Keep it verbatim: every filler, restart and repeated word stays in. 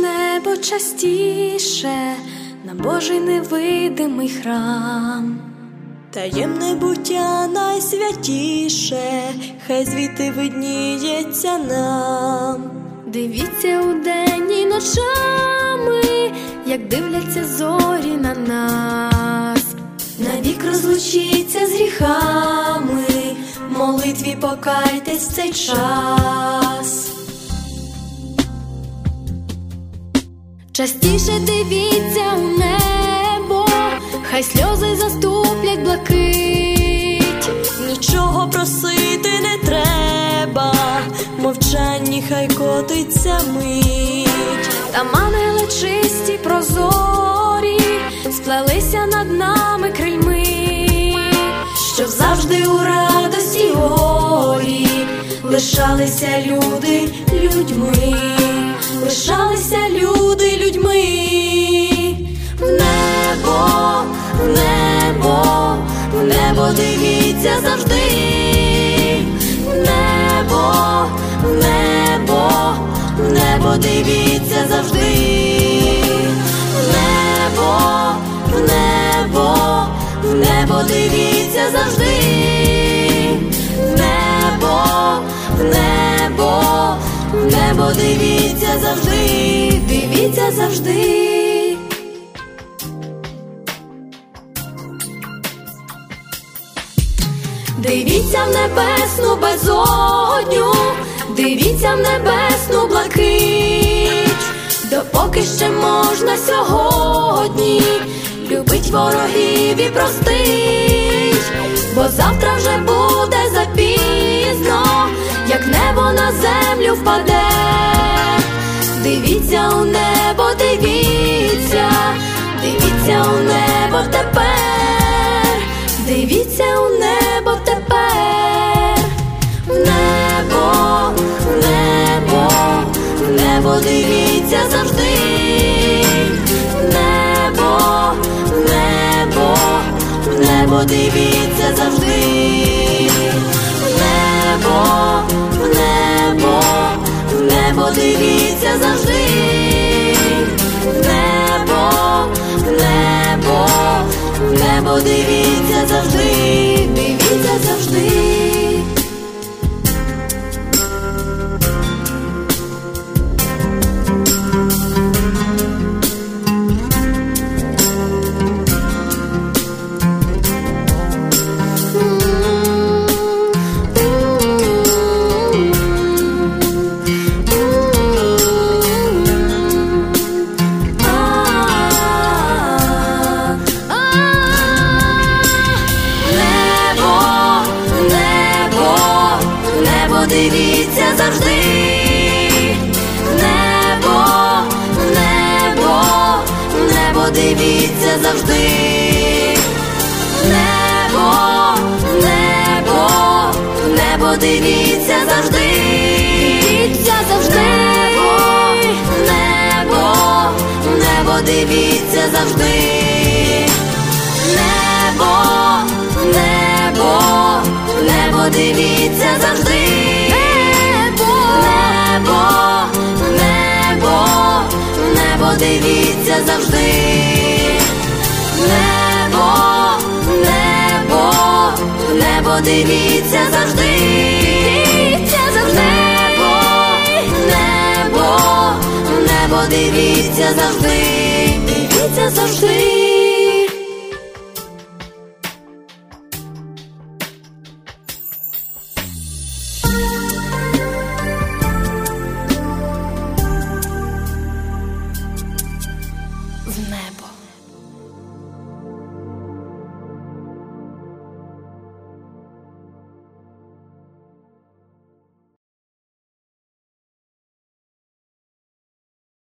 небо частіше, на Божий невидимий храм. Таємне буття найсвятіше, хай звідти видніється нам. Дивіться удень і ночами, як дивляться зорі на нас. Навік розлучіться з гріхами, в молитві покайтесь в цей час. Частіше дивіться у небо, хай сльози заступлять блакить. Нічого просити не треба, в мовчанні хай котиться мить. Там ангели чисті прозорі сплелися над нами крильми, щоб завжди у радості й горі лишалися люди людьми, лишалися люди людьми. В небо, в небо, в небо дивіться завжди. В небо, в небо, в небо дивіться завжди. В небо, в небо, в небо дивіться завжди. В небо, в небо, в небо дивіться завжди, дивіться завжди. Дивіться в небесну безодню, дивіться в небесну блакить, допоки ще можна сьогодні любить ворогів і простить, бо завтра вже буде запізно, як небо на землю впаде. Дивіться у небо, дивіться, дивіться у небо тепер, дивіться у небо тепер. В небо, в небо, в небо дивіться завжди. В небо, в небо, в небо дивіться завжди. В небо, в небо, в небо дивіться завжди. В небо, в небо, в небо дивіться завжди, дивіться завжди. Дивіться завжди. В небо, в небо, в небо дивіться завжди. В небо, в небо, в небо дивіться завжди. Дивіться завжди. В небо, в небо дивіться завжди. В небо, в небо, в небо дивіться завжди. Дивіться завжди. Небо, небо, небо дивіться завжди. Дивіться завжди. Небо, небо, небо дивіться завжди. Дивіться завжди.